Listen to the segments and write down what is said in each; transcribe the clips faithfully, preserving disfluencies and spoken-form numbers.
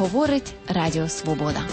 Говорить Радіо Свобода.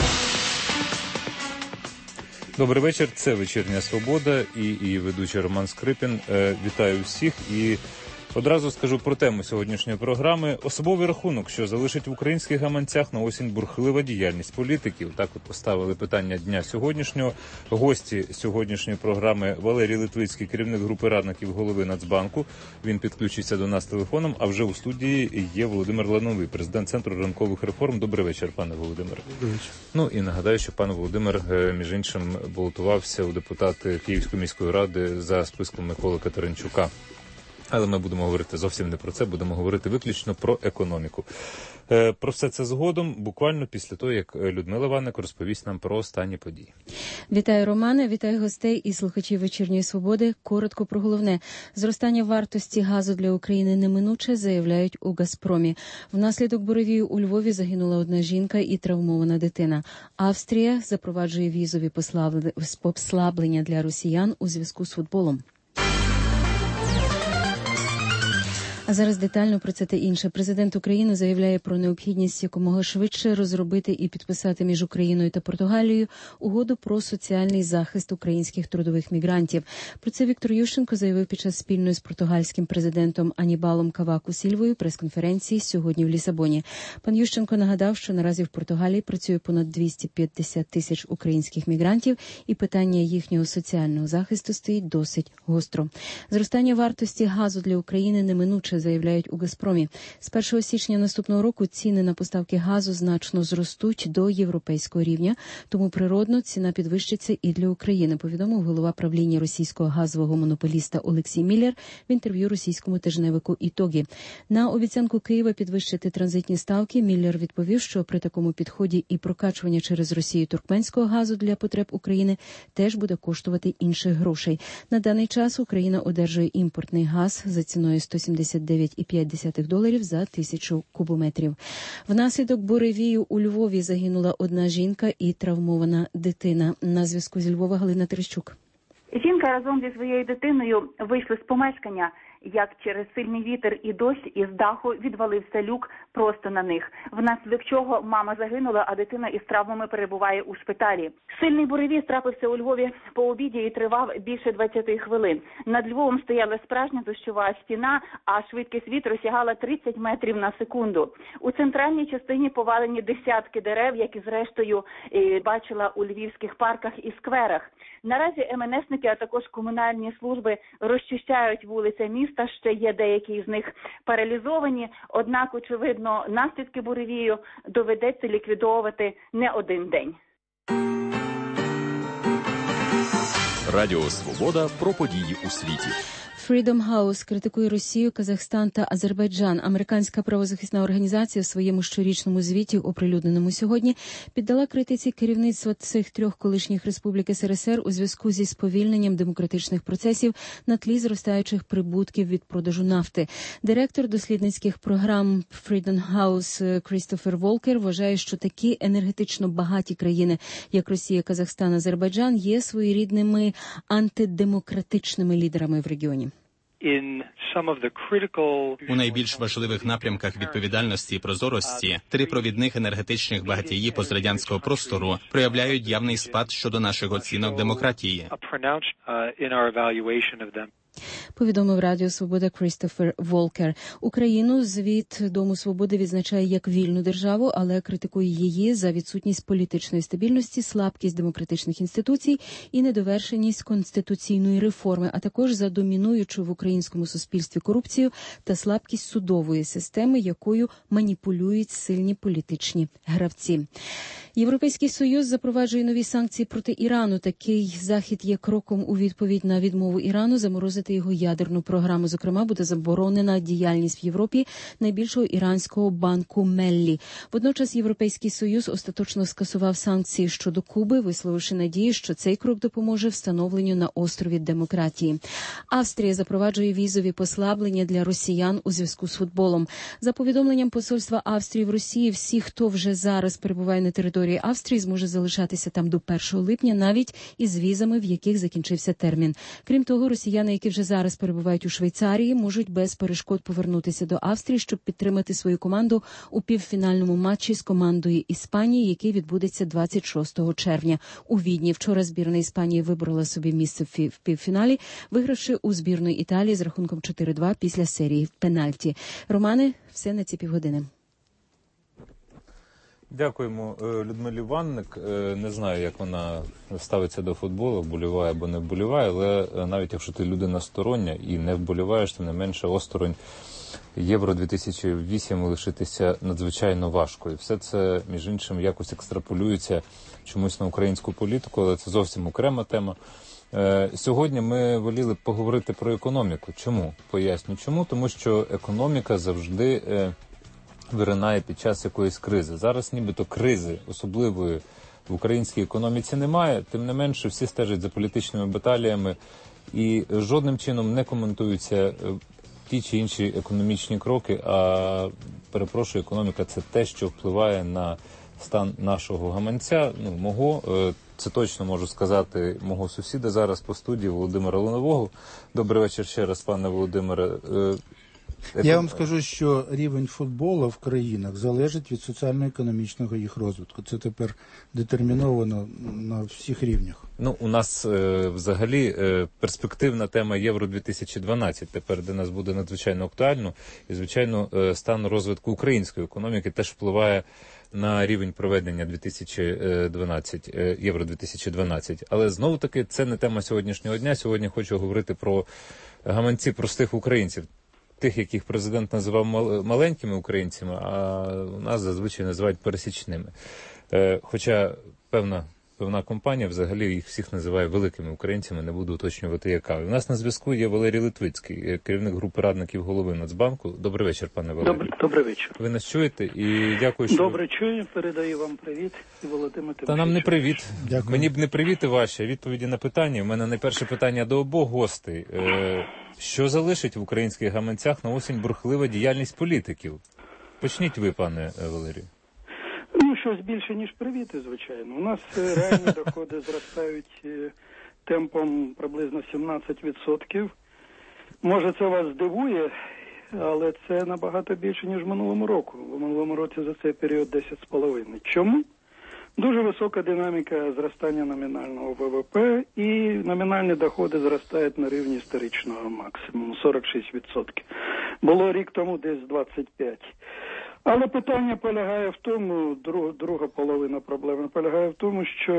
Добрий вечір, це «Вечірня Свобода» і її ведучий Роман Скрипін. Е, вітаю всіх і одразу скажу про тему сьогоднішньої програми. Особовий рахунок, що залишить в українських гаманцях на осінь бурхлива діяльність політиків. Так от поставили питання дня сьогоднішнього. Гості сьогоднішньої програми Валерій Литвицький, керівник групи радників голови Нацбанку. Він підключиться до нас телефоном, а вже у студії є Володимир Лановий, президент Центру ринкових реформ. Добрий вечір, пане Володимире. Добрий вечір. Ну і нагадаю, що пан Володимир, між іншим, балотувався у депутати Київської міської ради за списком Миколи Катеринчука. Але ми будемо говорити зовсім не про це, будемо говорити виключно про економіку. Е, про все це згодом, буквально після того, як Людмила Ванник розповість нам про останні події. Вітаю, Романе, вітаю гостей і слухачів «Вечірньої Свободи». Коротко про головне. Зростання вартості газу для України неминуче, заявляють у «Газпромі». Внаслідок буревію у Львові загинула одна жінка і травмована дитина. Австрія запроваджує візові послаблення для росіян у зв'язку з футболом. А зараз детально про це та інше. Президент України заявляє про необхідність якомога швидше розробити і підписати між Україною та Португалією угоду про соціальний захист українських трудових мігрантів. Про це Віктор Ющенко заявив під час спільної з португальським президентом Анібалом Каваку Сільвою прес-конференції сьогодні в Лісабоні. Пан Ющенко нагадав, що наразі в Португалії працює понад двісті п'ятдесят тисяч українських мігрантів, і питання їхнього соціального захисту стоїть досить гостро. Зростання вартості газу для України неминуче, заявляють у «Газпромі». З першого січня наступного року ціни на поставки газу значно зростуть до європейського рівня, тому природно ціна підвищиться і для України, повідомив голова правління російського газового монополіста Олексій Міллер в інтерв'ю російському тижневику «Ітогі». На обіцянку Києва підвищити транзитні ставки Міллер відповів, що при такому підході і прокачування через Росію туркменського газу для потреб України теж буде коштувати інших грошей. На даний час Україна одержує імпортний газ за ціною сто сімдесят дев'ять цілих п'ять десятих доларів за тисячу кубометрів. Внаслідок буревію у Львові загинула одна жінка і травмована дитина. На зв'язку зі Львова Галина Терещук. Жінка разом зі своєю дитиною вийшли з помешкання, як через сильний вітер і дощ із даху відвалився люк просто на них, внаслідок чого мама загинула, а дитина із травмами перебуває у шпиталі. Сильний буревій трапився у Львові по обіді і тривав більше двадцяти хвилин. Над Львовом стояла справжня дощова стіна, а швидкість вітру сягала тридцять метрів на секунду. У центральній частині повалені десятки дерев, які зрештою бачила у львівських парках і скверах. Наразі ем ен есники, а також комунальні служби розчищають вулиці міста, ще є деякі з них паралізовані, однак, очевидно, наслідки буревію доведеться ліквідовувати не один день. Радіо Свобода про події у світі. Freedom House критикує Росію, Казахстан та Азербайджан. Американська правозахисна організація в своєму щорічному звіті, оприлюдненому сьогодні, піддала критиці керівництва цих трьох колишніх республік ес ер ес ер у зв'язку зі сповільненням демократичних процесів на тлі зростаючих прибутків від продажу нафти. Директор дослідницьких програм Freedom House Крістофер Волкер вважає, що такі енергетично багаті країни, як Росія, Казахстан, Азербайджан, є своєрідними антидемократичними лідерами в регіоні. У найбільш важливих напрямках відповідальності і прозорості три провідних енергетичних багатії пострадянського простору проявляють явний спад щодо наших оцінок демократії. Повідомив Радіо Свобода Крістофер Волкер. Україну звіт Дому Свободи відзначає як вільну державу, але критикує її за відсутність політичної стабільності, слабкість демократичних інституцій і недовершеність конституційної реформи, а також за домінуючу в українському суспільстві корупцію та слабкість судової системи, якою маніпулюють сильні політичні гравці. Європейський Союз запроваджує нові санкції проти Ірану. Такий захід є кроком у відповідь на відмову Ірану заморозити його ядерну програму. Зокрема, буде заборонена діяльність в Європі найбільшого іранського банку Меллі. Водночас Європейський Союз остаточно скасував санкції щодо Куби, висловивши надію, що цей крок допоможе встановленню на острові демократії. Австрія запроваджує візові послаблення для росіян у зв'язку з футболом. За повідомленням посольства Австрії в Росії, всі, хто вже зараз перебуває на території території Австрії зможе залишатися там до першого липня, навіть із візами, в яких закінчився термін. Крім того, росіяни, які вже зараз перебувають у Швейцарії, можуть без перешкод повернутися до Австрії, щоб підтримати свою команду у півфінальному матчі з командою Іспанії, який відбудеться двадцять шостого червня. У Відні вчора збірна Іспанії виборола собі місце в півфіналі, вигравши у збірної Італії з рахунком чотири-два після серії пенальті. Романе, все на ці півгодини. Дякуємо Людмилі Ванник. Не знаю, як вона ставиться до футболу, вболіває або не вболіває, але навіть якщо ти людина стороння і не вболіваєш, тим не менше осторонь Євро дві тисячі вісім лишитися надзвичайно важко. І все це, між іншим, якось екстраполюється чомусь на українську політику, але це зовсім окрема тема. Сьогодні ми воліли поговорити про економіку. Чому? Поясню. Чому? Тому що економіка завжди виринає під час якоїсь кризи. Зараз нібито кризи особливої в українській економіці немає, тим не менше всі стежать за політичними баталіями і жодним чином не коментуються ті чи інші економічні кроки, а, перепрошую, економіка – це те, що впливає на стан нашого гаманця, ну, мого, це точно можу сказати, мого сусіда зараз по студії Володимира Ланового. Добрий вечір ще раз, пане Володимире. Я вам скажу, що рівень футболу в країнах залежить від соціально-економічного їх розвитку. Це тепер детерміновано на всіх рівнях. Ну, у нас е, взагалі е, перспективна тема Євро дві тисячі дванадцять тепер для нас буде надзвичайно актуально. І, звичайно, е, стан розвитку української економіки теж впливає на рівень проведення дві тисячі дванадцять, е, Євро дві тисячі дванадцять. Але знову-таки це не тема сьогоднішнього дня. Сьогодні хочу говорити про гаманці простих українців. Тих, яких президент називав маленькими українцями, а у нас зазвичай називають пересічними. Хоча певна, певна компанія взагалі їх всіх називає великими українцями, не буду уточнювати яка. У нас на зв'язку є Валерій Литвицький, керівник групи радників голови Нацбанку. Добрий вечір, пане Валерій. Добрий, добрий вечір. Ви нас чуєте і дякую, що... Добре чую, передаю вам привіт і Володимир Тимофійович. Та нам не привіт. Дякую. Мені б не привіти ваші, відповіді на питання. У мене найперше питання до обох гостей. Що залишить в українських гаманцях на осінь бурхлива діяльність політиків? Почніть ви, пане Валерію. Ну, щось більше, ніж привіти, звичайно. У нас реальні доходи зростають темпом приблизно сімнадцять відсотків. Може, це вас здивує, але це набагато більше, ніж в минулому року. В минулому році за цей період десять з половиною. Чому? Дуже висока динаміка зростання номінального ВВП, і номінальні доходи зростають на рівні історичного максимуму – сорок шість відсотків. Було рік тому десь двадцять п'ять. Але питання полягає в тому, друг, друга половина проблеми полягає в тому, що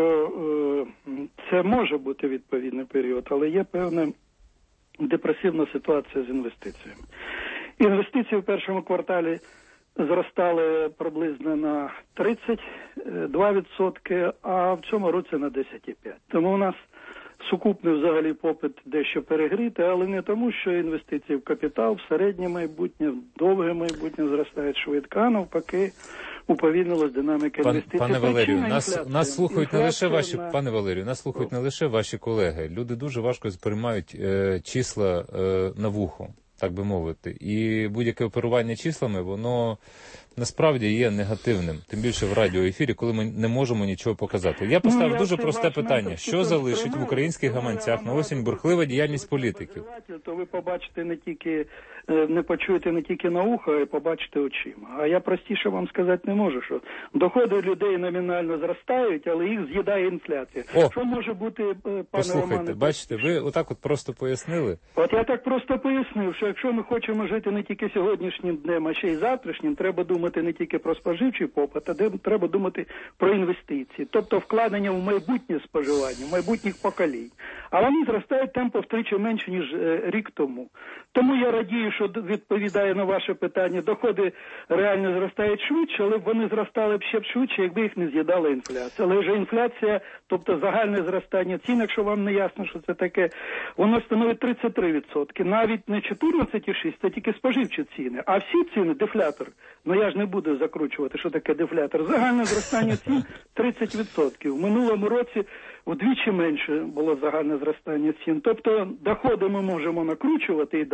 е, це може бути відповідний період, але є певна депресивна ситуація з інвестиціями. Інвестиції в першому кварталі зростали приблизно на тридцять два відсотки, а в цьому році на десять цілих п'ять десятих. Тому у нас сукупний взагалі попит дещо перегрітий, але не тому, що інвестиції в капітал, в середнє майбутнє, в довге майбутнє зростають швидко, а навпаки уповільнилась динаміка Пан, інвестицій. Пане Валерію, нас, нас слухають не лише ваші, на... пане Валерію, нас слухають не лише ваші колеги. Люди дуже важко сприймають е, числа е, на вухо, так би мовити. І будь-яке оперування числами, воно насправді є негативним. Тим більше в радіоефірі, коли ми не можемо нічого показати. Я поставив ну, я дуже просте питання. Що залишить в українських гаманцях на осінь бурхлива діяльність політиків? То ви побачите не тільки, не почуєте не тільки на ухо, а й побачите очима. А я простіше вам сказати не можу, що доходи людей номінально зростають, але їх з'їдає інфляція. О, що може бути, пане послухайте, Романе? Бачите, ви отак от просто пояснили. От я так просто пояснив, що якщо ми хочемо жити не тільки сьогоднішнім днем, а ще й завтрашнім, треба думати не тільки про споживчий попит, а треба думати про інвестиції, тобто вкладення в майбутнє споживання, в майбутніх поколінь. А вони зростають темпо втричі менше, ніж е, рік тому. Тому я радію, що відповідає на ваше питання, доходи реально зростають швидше, але б вони зростали б ще б швидше, якби їх не з'їдала інфляція. Але вже інфляція, тобто загальне зростання цін, якщо вам не ясно, що це таке, воно становить тридцять три відсотки. Навіть не чотирнадцять цілих шість десятих, це тільки споживчі ціни. А всі ціни, дефлятор, ну я ж не буду закручувати, що таке дефлятор. Загальне зростання цін тридцять відсотків. В минулому році вдвічі менше було загальне зростання цін. Тобто доходи ми можемо накручувати і далі.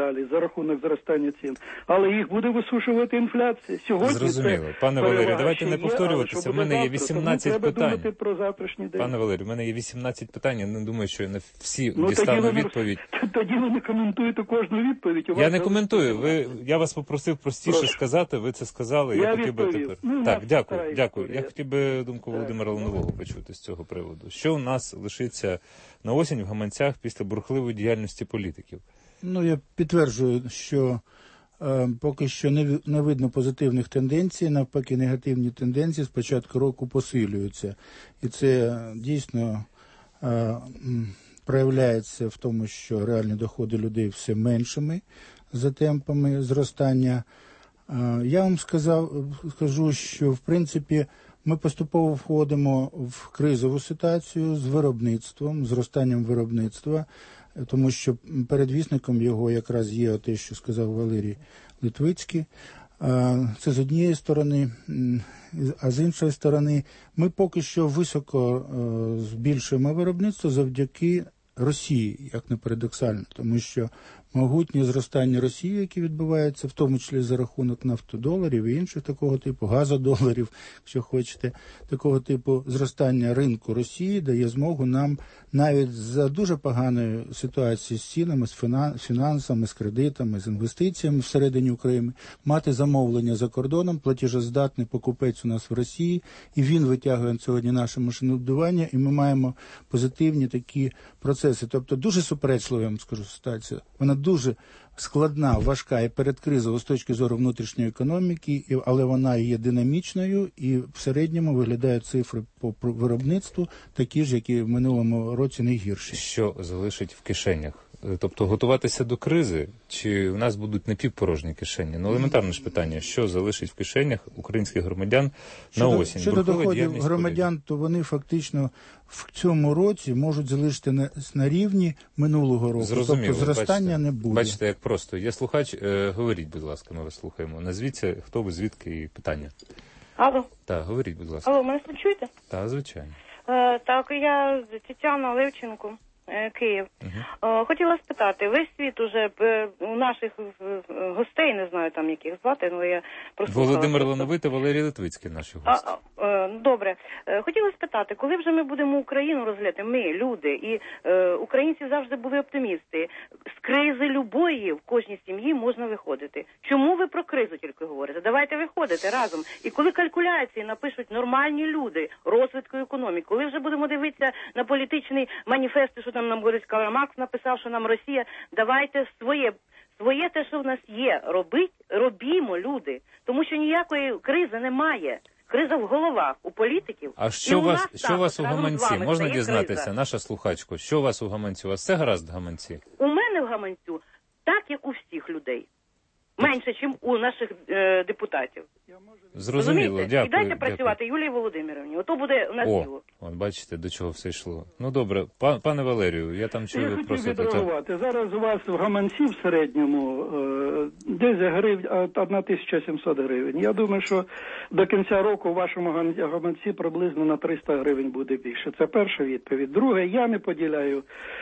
далі за рахунок зростання цін, але їх буде висушувати інфляція. Сьогодні зрозуміло. Це пане Валерію, давайте не є, повторюватися. У мене є вісімнадцять Тому питань. Треба про завтрашній день. Пане Валерію, у мене є вісімнадцять питань. Я не думаю, що я на всі ну, дістану тоді відповідь. Ви, тоді ви не коментуєте кожну відповідь. У Я вас не коментую. Ви, я вас попросив простіше Прошу. сказати, ви це сказали. Я, Я хотів би відповів. тепер. Ну, так, дякую, така дякую. історія. Я хотів би думку Володимира Ланового почути з цього приводу. Що у нас лишиться на осінь в гаманцях після бурхливої діяльності політиків? Ну, я підтверджую, що е, поки що не, не видно позитивних тенденцій, навпаки, негативні тенденції з початку року посилюються. І це дійсно е, м, проявляється в тому, що реальні доходи людей все меншими за темпами зростання. Е, я вам сказав, скажу, що в принципі ми поступово входимо в кризову ситуацію з виробництвом, зростанням виробництва, тому що передвісником його якраз є те, що сказав Валерій Литвицький. Це з однієї сторони, а з іншої сторони ми поки що високо збільшуємо виробництво завдяки Росії, як не парадоксально, тому що могутнє зростання Росії, яке відбувається, в тому числі за рахунок нафтодоларів і інших такого типу, газодоларів, якщо хочете, такого типу зростання ринку Росії дає змогу нам навіть за дуже поганою ситуацією з цінами, з фінансами, з кредитами, з інвестиціями всередині України, мати замовлення за кордоном, платіжоздатний покупець у нас в Росії, і він витягує сьогодні наше машинобудування, і ми маємо позитивні такі процеси. Тобто дуже суперечлива, я вам скажу, ситуація. Вона дуже складна, важка і передкризова з точки зору внутрішньої економіки, але вона є динамічною і в середньому виглядають цифри по виробництву такі ж, які в минулому році не гірші. Що залишить в кишенях? Тобто готуватися до кризи, чи в нас будуть напівпорожні кишені? Ну, елементарне ж питання, що залишить в кишенях українських громадян щодо, на осінь? Щодо доходів громадян, то вони фактично в цьому році можуть залишити на, на рівні минулого року. Зрозуміло, тобто зростання бачите, не буде. Бачите, як просто. Є слухач, е, говоріть, будь ласка, ми вас слухаємо. Назвіться, хто ви, звідки і питання. Алло. Так, говоріть, будь ласка. Алло, мене чуєте? Так, звичайно. Е, так, я Тетяна Левченко. Київ. Uh-huh. Хотіла спитати, весь світ уже у наших гостей, не знаю там яких звати, але я прослухала. Володимир Лановий та Валерій Литвицький наші гості. А, а, добре. Хотіла спитати, коли вже ми будемо Україну розглядати, ми, люди, і е, українці завжди були оптимісти. З кризи любої в кожній сім'ї можна виходити. Чому ви про кризу тільки говорите? Давайте виходити разом. І коли калькуляції напишуть нормальні люди розвитку економіки, коли вже будемо дивитися на політичний маніфест, що там нам Борис Карл Маркс написав, що нам Росія, давайте своє, своє те, що в нас є, робить, робімо, люди. Тому що ніякої кризи немає. Криза в головах у політиків. А що у вас, нас, що у вас у гаманці? Можна дізнатися, криза. Наша слухачко, що у вас у гаманці? У вас все гаразд в гаманці? У мене в гаманцю так, як у всіх людей. Менше, ніж у наших е, депутатів. Зрозуміло, дякую. І дайте працювати Юлії Володимирівні. Ото буде у нас О, діло. от бачите, до чого все йшло. Ну добре, Пан, пане Валерію, я там чую, я ви просите. Я хотів відреагувати. Зараз у вас в гаманці в середньому е, десь гривень, одна тисяча сімсот гривень. Я думаю, що до кінця року у вашому гаманці приблизно на триста гривень буде більше. Це перша відповідь. Друге, я не поділяю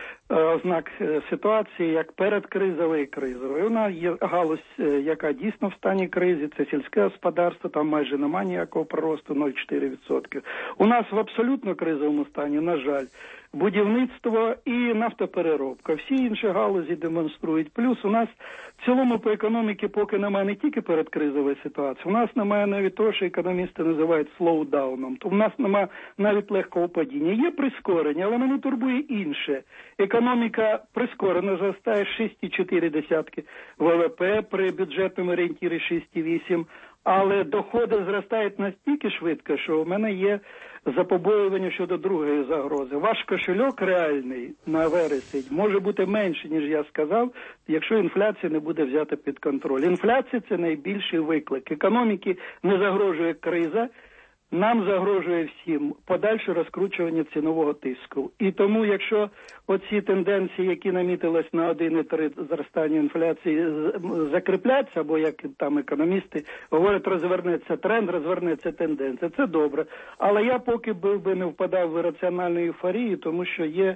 ознак ситуації як передкризовий і кризовий. У нас є галузь, яка дійсно в стані кризи, це сільське господарство, там майже немає ніякого приросту, нуль цілих чотири десятих відсотка. У нас в абсолютно кризовому стані, на жаль, будівництво і нафтопереробка. Всі інші галузі демонструють. Плюс у нас в цілому по економіці поки немає не тільки передкризової ситуації, у нас немає навіть того, що економісти називають слоудауном. То у нас немає навіть легкого падіння. Є прискорення, але мене турбує інше. Економіка прискорено зростає шість цілих чотири десятих ВВП при бюджетному орієнтірі шість цілих вісім. Але доходи зростають настільки швидко, що в мене є запобоювання щодо другої загрози. Ваш кошельок реальний на вересень може бути менше, ніж я сказав, якщо інфляція не буде взята під контроль. Інфляція – це найбільший виклик. Економіки не загрожує криза, нам загрожує всім подальше розкручування цінового тиску. І тому, якщо оці тенденції, які намітились на один цілих три зростання інфляції, закріпляться, або як там економісти говорять, розвернеться тренд, розвернеться тенденція, це добре. Але я поки би не впадав в раціональну ейфорію, тому що є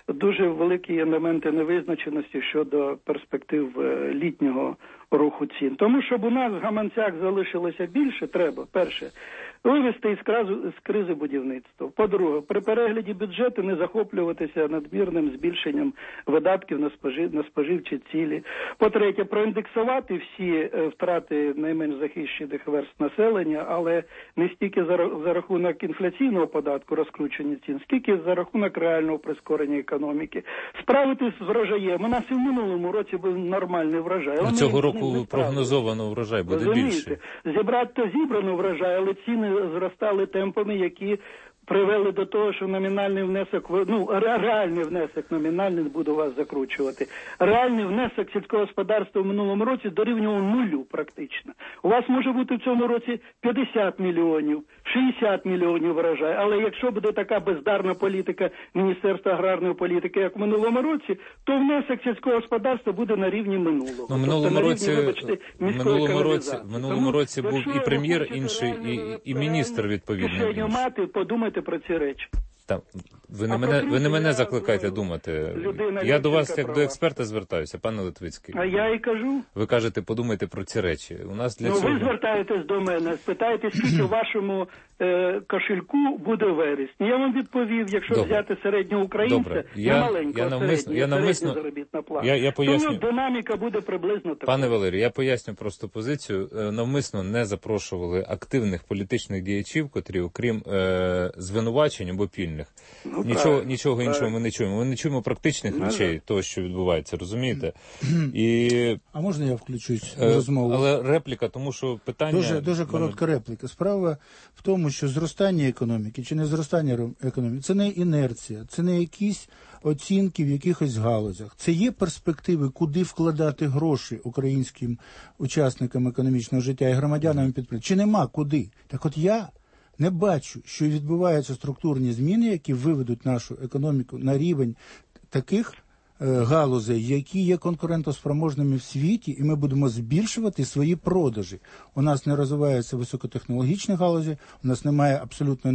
дуже великі елементи невизначеності щодо перспектив літнього руху цін. Тому, щоб у нас в гаманцях залишилося більше, треба, перше, вивести із кризи, з кризи будівництва. По-друге, при перегляді бюджету не захоплюватися надмірним збільшенням видатків на, спожив, на споживчі цілі. По-третє, проіндексувати всі е, втрати найменш захищених верств населення, але не стільки за, за рахунок інфляційного податку розкручення цін, скільки за рахунок реального прискорення економіки. Справитись з врожаєм. У нас і в минулому році був нормальний врожай. Але цього року прогнозовано врожай буде Розумієте? більше. Зібрати то зібрано врожай, але ціни зростали темпами, які привели до того, що номінальний внесок, ну, реальний внесок, номінальний, не буду вас закручувати, реальний внесок сільського господарства в минулому році дорівнював нулю практично. У вас може бути в цьому році п'ятдесят мільйонів, шістдесят мільйонів врожай, але якщо буде така бездарна політика Міністерства аграрної політики, як в минулому році, то внесок сільського господарства буде на рівні минулого. Ну, в минулому тобто, році, рівні, вибачте, минулому році, в минулому Тому, році був і прем'єр, інший, і, і міністр відповідний. Мати, подумайте про ці речі. Та, ви не мене, ви не мене закликаєте думати. Людина, я до вас як права. до експерта звертаюся, пане Литвицький. А я і кажу. Ви кажете, подумайте про ці речі. У нас для ну, цього... ви звертаєтесь до мене, спитаєте, скільки в вашому е, кошельку буде вересні. Я вам відповів, якщо Добре. взяти середнього українця, Добре. не Я, маленького, я навмисно, середнього, я навмисно, заробітна плата. Я, я поясню. Тому динаміка буде приблизно така. Пане Валерію, я поясню просто позицію. Навмисно не запрошували активних політичних діячів, котрі, окрім е, звинувачень або пільних, ну, нічого, нічого іншого ми не чуємо. Ми не чуємо практичних ну, речей, того, що відбувається, розумієте? І... А можна я включусь в розмову? Але репліка, тому що питання... Дуже, дуже коротка репліка. Справа в тому, що зростання економіки чи не зростання економіки – це не інерція, це не якісь оцінки в якихось галузях. Це є перспективи, куди вкладати гроші українським учасникам економічного життя і громадянам підприємств. Чи нема куди? Так от я не бачу, що відбуваються структурні зміни, які виведуть нашу економіку на рівень таких галузей, які є конкурентоспроможними в світі, і ми будемо збільшувати свої продажі. У нас не розвиваються високотехнологічні галузі, у нас немає абсолютно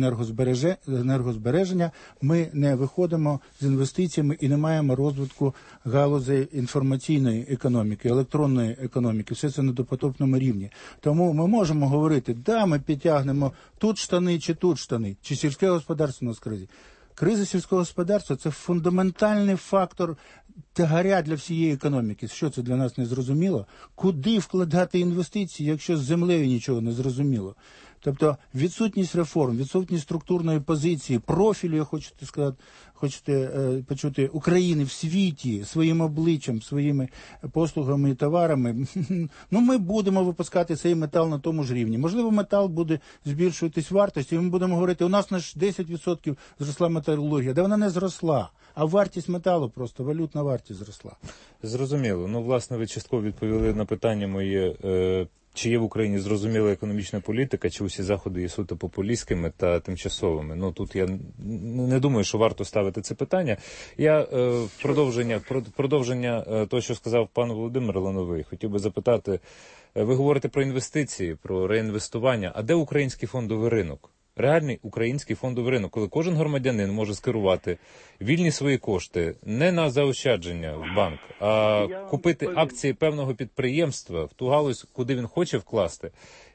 енергозбереження, ми не виходимо з інвестиціями і не маємо розвитку галузей інформаційної економіки, електронної економіки. Все це на допотопному рівні. Тому ми можемо говорити, да, ми підтягнемо тут штани чи тут штани, чи сільське господарство у нас в кризі. Криза сільського господарства – це фундаментальний фактор тягаря для всієї економіки. Що це для нас не зрозуміло? Куди вкладати інвестиції, якщо з землею нічого не зрозуміло? Тобто відсутність реформ, відсутність структурної позиції, профілю, я хочете сказати, хочете е, почути, України в світі своїм обличчям, своїми послугами і товарами, ну ми будемо випускати цей метал на тому ж рівні. Можливо, метал буде збільшуватись вартості, і ми будемо говорити, у нас на десять відсотків зросла металургія. Да вона не зросла, а вартість металу просто, валютна вартість зросла. Зрозуміло. Ну, власне, ви частково відповіли на питання моє, е, чи є в Україні зрозуміла економічна політика, чи усі заходи є суто популістськими та тимчасовими. Ну, тут я не думаю, що варто ставити це питання. Я е, продовження, продовження е, того, що сказав пан Володимир Лановий, хотів би запитати, е, ви говорите про інвестиції, про реінвестування, а де український фондовий ринок? Реальний український фондовий ринок, коли кожен громадянин може скерувати вільні свої кошти не на заощадження в банк, а купити акції певного підприємства в ту галузь, куди він хоче вкласти,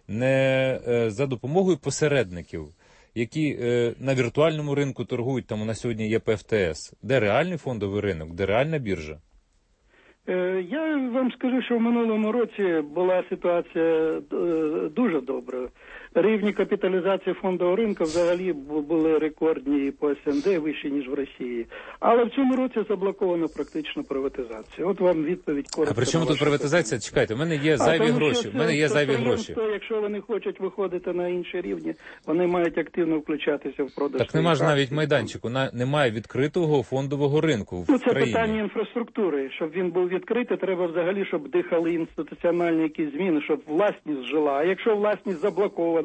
не за допомогою посередників, які на віртуальному ринку торгують, там у нас сьогодні є Пе Еф Те Ес. Де реальний фондовий ринок, де реальна біржа? Я вам скажу, що в минулому році була ситуація дуже добра. Рівні капіталізації фондового ринку взагалі були рекордні по Ес Ен Де, вищі, ніж в Росії. Але в цьому році заблоковано практично приватизація. От вам відповідь коротко. А при чому тут приватизація? Чекайте, в мене є зайві гроші. В мене є зайві гроші. Якщо вони хочуть виходити на інші рівні, вони мають активно включатися в продаж. Так нема ж навіть майданчику, немає відкритого фондового ринку в ну, це країні. Це питання інфраструктури. Щоб він був відкритий, треба взагалі, щоб дихали інституціональні якісь зміни, щоб власність жила. А якщо власність заблокована,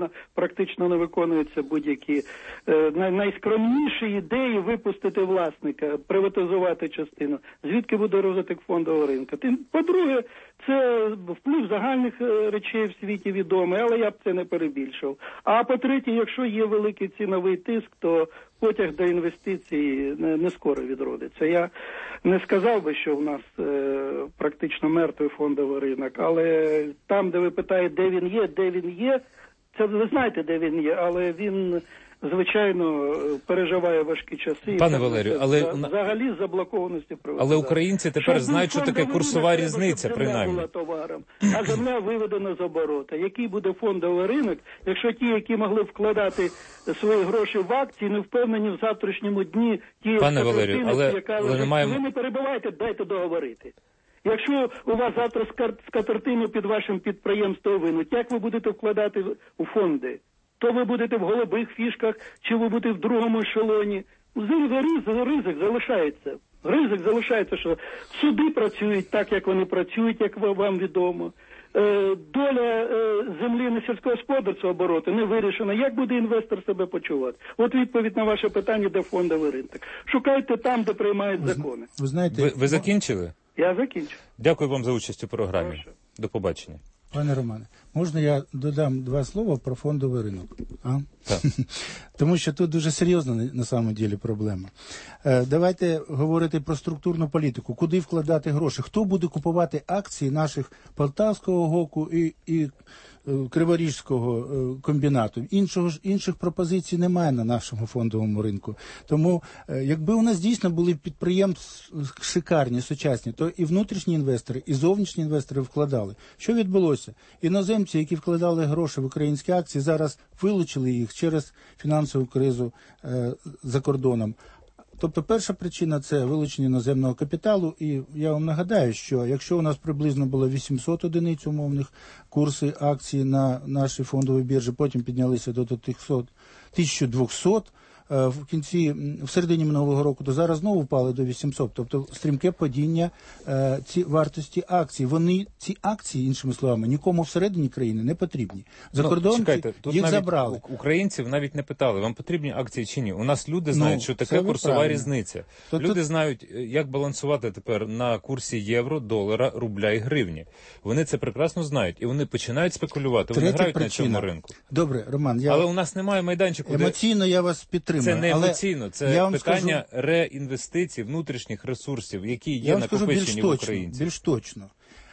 вона практично не виконується будь-які е, най, найскромніші ідеї випустити власника, приватизувати частину. Звідки буде розвиток фондового ринку? Тим, по-друге, це вплив загальних речей в світі відомий, але я б це не перебільшив. А по-третє, якщо є великий ціновий тиск, то потяг до інвестицій не, не скоро відродиться. Я не сказав би, що в нас е, практично мертвий фондовий ринок, але там, де ви питаєте, де він є, де він є, це ви знаєте, де він є, але він, звичайно, переживає важкі часи. Пане Валерію, але взагалі заблокованості приватизації. Але українці тепер що знають, що таке курсова ринок, різниця, треба, принаймні. Була товаром, а земля виведена з оборота. Який буде фондовий ринок, якщо ті, які могли вкладати свої гроші в акції, не впевнені в завтрашньому дні ті, Пане Валерію, але, яка але не маємо... ви не перебивайте, дайте договорити. Якщо у вас завтра скатертину під вашим підприємством винуть, як ви будете вкладати у фонди? То ви будете в голубих фішках, чи ви будете в другому ешелоні. Ризик, ризик залишається. Ризик залишається, що суди працюють так, як вони працюють, як вам відомо. Е, доля е, землі на сільськогосподарського обороту не вирішена. Як буде інвестор себе почувати? От відповідь на ваше питання, де фондовий ринок. Шукайте там, де приймають закони. Ви знаєте, ви, ви закінчили? Я закінчив. Дякую вам за участь у програмі. Прошу. До побачення. Пане Романе, можна я додам два слова про фондовий ринок? А? Так. Тому що тут дуже серйозна на самом ділі проблема. Е, давайте говорити про структурну політику. Куди вкладати гроші? Хто буде купувати акції наших Полтавського ГОКу і, і е, Криворізького е, комбінату? Іншого ж, інших пропозицій немає на нашому фондовому ринку. Тому, е, якби у нас дійсно були підприємства шикарні, сучасні, то і внутрішні інвестори, і зовнішні інвестори вкладали. Що відбулося? Іноземці, які вкладали гроші в українські акції, зараз вилучили їх через фінансову кризу е, за кордоном. Тобто перша причина – це вилучення іноземного капіталу. І я вам нагадаю, що якщо у нас приблизно було вісімсот одиниць умовних курси акцій на нашій фондовій біржі, потім піднялися до тисяча двісті, в кінці, в середині минулого року, то зараз знову впали до вісімсот. Тобто стрімке падіння е, ці вартості акцій. Вони, ці акції, іншими словами, нікому всередині країни не потрібні. За ну, кордон чекайте, тут їх навіть забрали. Українців навіть не питали, вам потрібні акції чи ні. У нас люди знають, ну, що таке курсова правильно. Різниця. То, люди тут... знають, як балансувати тепер на курсі євро, долара, рубля і гривні. Вони це прекрасно знають. І вони починають спекулювати. Вони грають причина. На цьому ринку. Добре, Роман. Я... Але у нас немає майданчику. Емоційно де... я вас підтримую. Це не емоційно, це я питання скажу, реінвестицій, внутрішніх ресурсів, які є я вам скажу накопичені більш в точно, українців. Більш точно.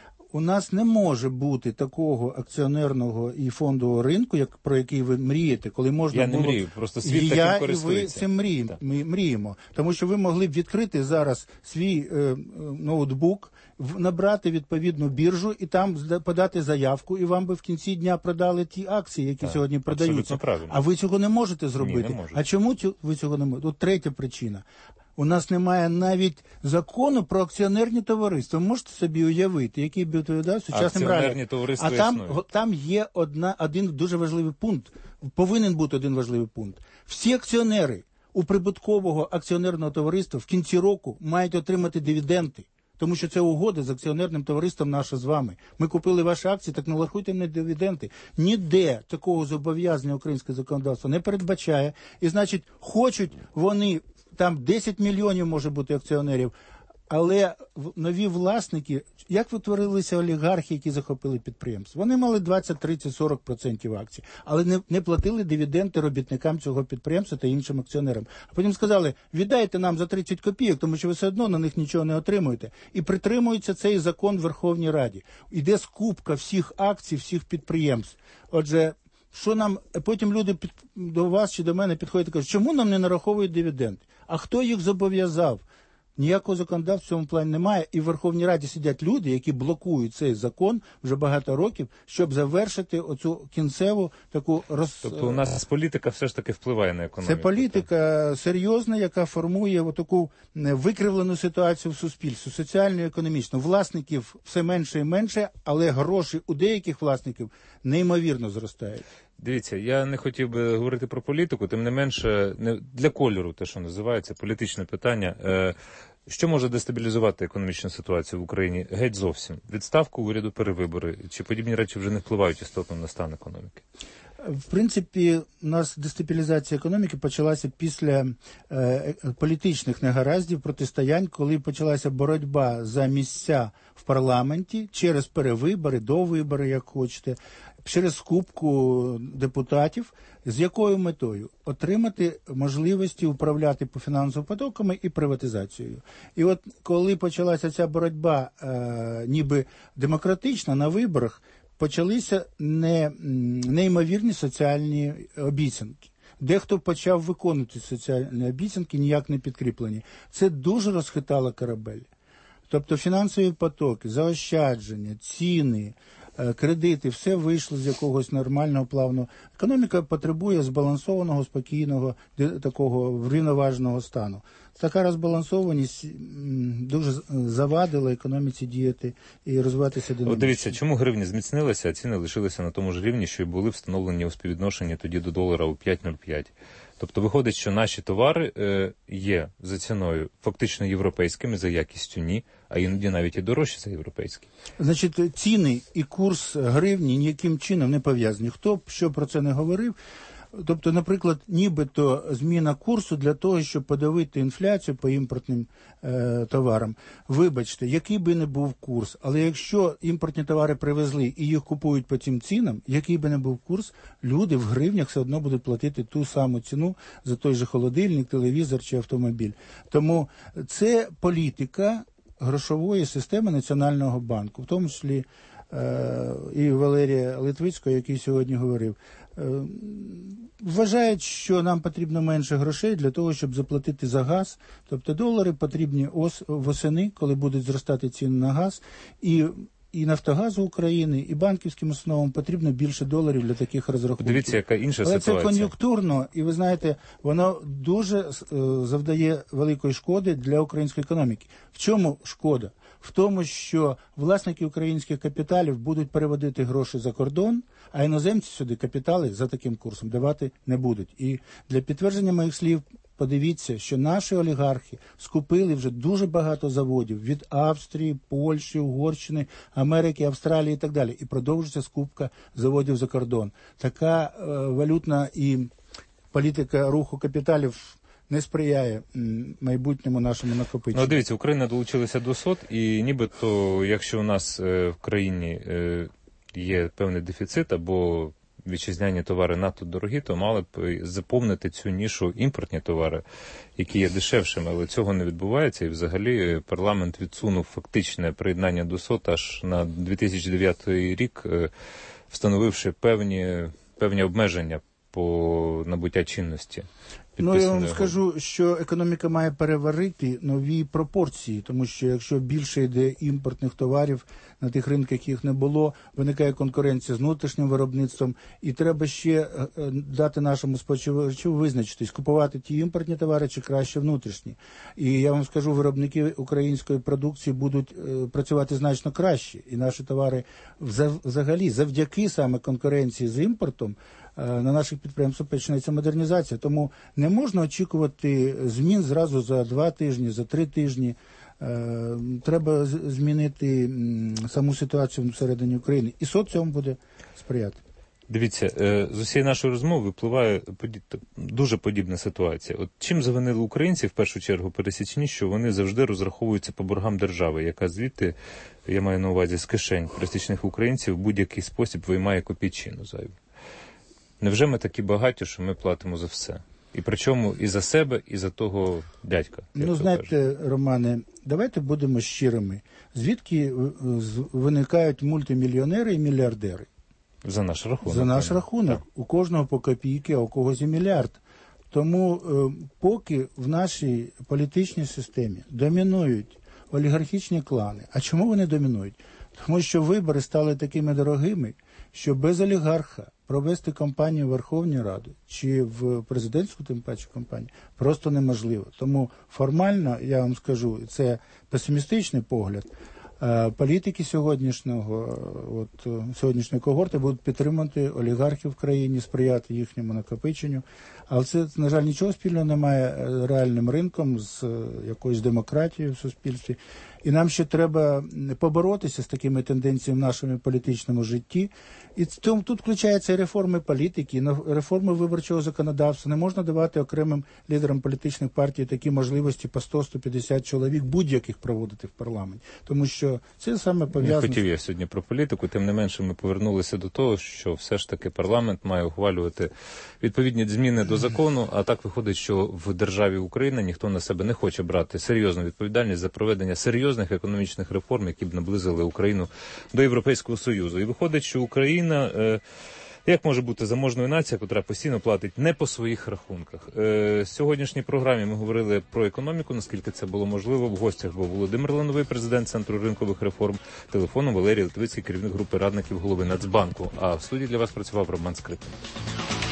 У нас не може бути такого акціонерного і фондового ринку, як про який ви мрієте, коли можна я було... Я не мрію, просто світ і таким я, користується. І ви цим мріємо, ми мріємо. Тому що ви могли б відкрити зараз свій е, ноутбук, набрати відповідну біржу і там подати заявку, і вам би в кінці дня продали ті акції, які так, сьогодні продаються. А ви цього не можете зробити. Ні, не а чому ви цього не можете? От третя причина. У нас немає навіть закону про акціонерні товариства. Ви можете собі уявити, який би відповідав сучасним реаліям. А там, там є одна, один дуже важливий пункт. Повинен бути один важливий пункт. Всі акціонери у прибуткового акціонерного товариства в кінці року мають отримати дивіденди. Тому що це угода з акціонерним товариством наша з вами. Ми купили ваші акції, так налахуйте мені дивіденди. Ніде такого зобов'язання українське законодавство не передбачає. І, значить, хочуть вони, там десять мільйонів може бути акціонерів, але нові власники, як витворилися олігархи, які захопили підприємство? Вони мали двадцять, тридцять, сорок відсотків акцій, але не, не платили дивіденди робітникам цього підприємства та іншим акціонерам. А потім сказали, віддайте нам за тридцять копійок, тому що ви все одно на них нічого не отримуєте. І притримується цей закон в Верховній Раді. Іде скупка всіх акцій, всіх підприємств. Отже, що нам, потім люди під, до вас чи до мене підходять і кажуть, чому нам не нараховують дивіденди? А хто їх зобов'язав? Ніякого законодавства в цьому плані немає. І в Верховній Раді сидять люди, які блокують цей закон вже багато років, щоб завершити оцю кінцеву таку роз... Тобто у нас політика все ж таки впливає на економіку. Це політика серйозна, яка формує таку викривлену ситуацію в суспільстві, соціально і економічно. Власників все менше і менше, але гроші у деяких власників неймовірно зростають. Дивіться, я не хотів би говорити про політику, тим не менше, не для кольору, те, що називається, політичне питання. Що може дестабілізувати економічну ситуацію в Україні? Геть зовсім. Відставку уряду, перевибори. Чи подібні речі вже не впливають істотно на стан економіки? В принципі, у нас дестабілізація економіки почалася після е, політичних негараздів, протистоянь, коли почалася боротьба за місця в парламенті через перевибори, довибори, як хочете, через скупку депутатів. З якою метою? Отримати можливості управляти по фінансовим потоками і приватизацією. І от коли почалася ця боротьба е, ніби демократична на виборах, почалися не, неймовірні соціальні обіцянки. Дехто почав виконувати соціальні обіцянки, ніяк не підкріплені. Це дуже розхитало корабель. Тобто фінансові потоки, заощадження, ціни, кредити, все вийшло з якогось нормального плавного. Економіка потребує збалансованого, спокійного, такого врівноваженого стану. Така розбалансованість дуже завадила економіці діяти і розвиватися динамічно. От дивіться, чому гривня зміцнилася, а ціни лишилися на тому ж рівні, що й були встановлені у співвідношенні тоді до долара у п'ять нуль п'ять. Тобто виходить, що наші товари е, є за ціною фактично європейськими, за якістю ні, а іноді навіть і дорожчі за європейські. Значить, ціни і курс гривні ніяким чином не пов'язані. Хто б що про це не говорив, тобто, наприклад, нібито зміна курсу для того, щоб подавити інфляцію по імпортним е, товарам. Вибачте, який би не був курс, але якщо імпортні товари привезли і їх купують по цим цінам, який би не був курс, люди в гривнях все одно будуть платити ту саму ціну за той же холодильник, телевізор чи автомобіль. Тому це політика грошової системи Національного банку, в тому числі е, і Валерія Литвицького, який сьогодні говорив. Вважають, що нам потрібно менше грошей для того, щоб заплатити за газ. Тобто долари потрібні ос, восени, коли будуть зростати ціни на газ. І, і Нафтогазу України, і банківським установам потрібно більше доларів для таких розрахунків. Дивіться, яка інша Але ситуація. це кон'юнктурно, і ви знаєте, воно дуже е, завдає великої шкоди для української економіки. В чому шкода? В тому, що власники українських капіталів будуть переводити гроші за кордон, а іноземці сюди капітали за таким курсом давати не будуть. І для підтвердження моїх слів подивіться, що наші олігархи скупили вже дуже багато заводів від Австрії, Польщі, Угорщини, Америки, Австралії і так далі. І продовжується скупка заводів за кордон. Така е, валютна і політика руху капіталів не сприяє майбутньому нашому накопиченню. Ну, дивіться, Україна долучилася до СОТ, і нібито, якщо у нас е, в країні е, є певний дефіцит або вітчизняні товари надто дорогі, то мали б заповнити цю нішу імпортні товари, які є дешевшими, але цього не відбувається. І взагалі парламент відсунув фактичне приєднання до СОТ аж на дві тисячі дев'ятий рік, е, встановивши певні, певні обмеження по набуття чинності. Ну, я вам скажу, що економіка має переварити нові пропорції, тому що якщо більше йде імпортних товарів на тих ринках, яких не було, виникає конкуренція з внутрішнім виробництвом, і треба ще дати нашому споживачу визначитись, купувати ті імпортні товари чи краще внутрішні. І я вам скажу, виробники української продукції будуть працювати значно краще, і наші товари взагалі завдяки саме конкуренції з імпортом на наших підприємствах почнеться модернізація. Тому не можна очікувати змін зразу за два тижні, за три тижні. Треба змінити саму ситуацію всередині України. І СОТ цьому буде сприяти. Дивіться, з усієї нашої розмови випливає дуже подібна ситуація. От чим завинили українці, в першу чергу, пересічні, що вони завжди розраховуються по боргам держави, яка звідти, я маю на увазі, з кишень пересічних українців, в будь-який спосіб виймає копійчину зайву. Невже ми такі багаті, що ми платимо за все? І причому і за себе, і за того дядька. Ну, знаєте, каже. Романе, давайте будемо щирими. Звідки виникають мультимільйонери і мільярдери? За наш рахунок. За наш рахунок. Так. У кожного по копійки, а у когось і мільярд. Тому поки в нашій політичній системі домінують олігархічні клани. А чому вони домінують? Тому що вибори стали такими дорогими, що без олігарха провести кампанію в Верховній Раді чи в президентську, тим паче, кампанію просто неможливо. Тому формально, я вам скажу, це песимістичний погляд, політики сьогоднішнього, от, сьогоднішньої когорти будуть підтримувати олігархів в країні, сприяти їхньому накопиченню. Але це, на жаль, нічого спільного немає з реальним ринком, з якоюсь демократією в суспільстві. І нам ще треба поборотися з такими тенденціями в нашому політичному житті. І тут включаються і реформи політики, і реформи виборчого законодавства. Не можна давати окремим лідерам політичних партій такі можливості по сто - сто п'ятдесят чоловік будь-яких проводити в парламенті. Тому що це саме пов'язано... Не хотів я сьогодні про політику, тим не менше ми повернулися до того, що все ж таки парламент має ухвалювати відповідні зміни до закону, а так виходить, що в державі Україна ніхто на себе не хоче брати серйозну відповідальність за проведення серйозних економічних реформ, які б наблизили Україну до Європейського Союзу. І виходить, що Україна, е, як може бути заможною нацією, яка постійно платить не по своїх рахунках. Е, в сьогоднішній програмі ми говорили про економіку, наскільки це було можливо. В гостях був Володимир Лановий, президент Центру ринкових реформ, телефоном Валерій Литвицький, керівник групи радників голови Нацбанку. А в студії для вас працював Роман Скрипин.